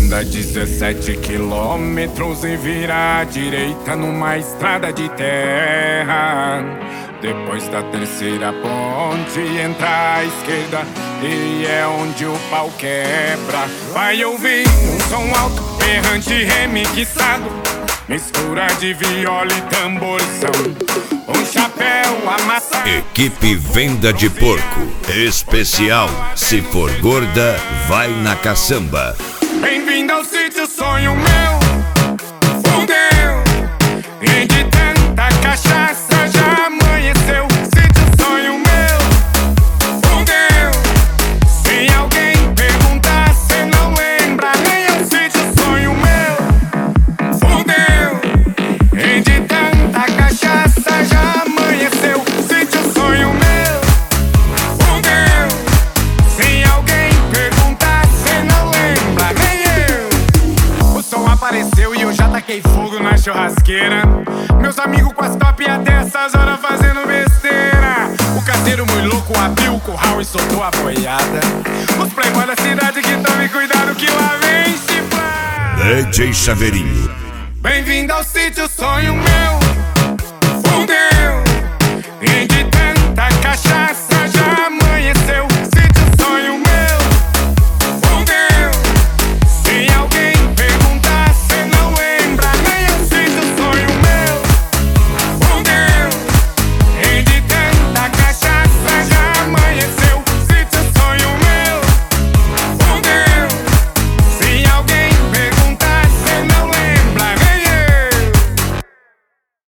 Anda 17 quilômetros e vira à direita numa estrada de terra. Depois da terceira ponte entra à esquerda e é onde o pau quebra. Vai ouvir um som alto, berrante remixado, mistura de viola e tamborzão. Um chapéu amassado. Equipe Venda de Porco especial. Se for gorda, vai na caçamba. Bem-vindo ao sítio, sonho meu. Fudeu, e de tanta cachaça já amanheceu. Sítio, sonho meu. Fudeu, se alguém perguntar, cê não lembra nem é um sítio, sonho meu. Fudeu, e de tanta cachaça já amanheceu. Sítio, sonho meu. Fudeu, se alguém perguntar, cê não lembra nem eu. O som apareceu e eu já taquei fogo na churrasqueira. Meus amigos com as top até essas horas fazendo besteira. O caseiro muito louco abriu o curral e soltou a boiada. Os playboy da cidade que tomem cuidado que lá vem chifrar. DJ Chaveirinho. Bem-vindo ao sítio, sonho meu.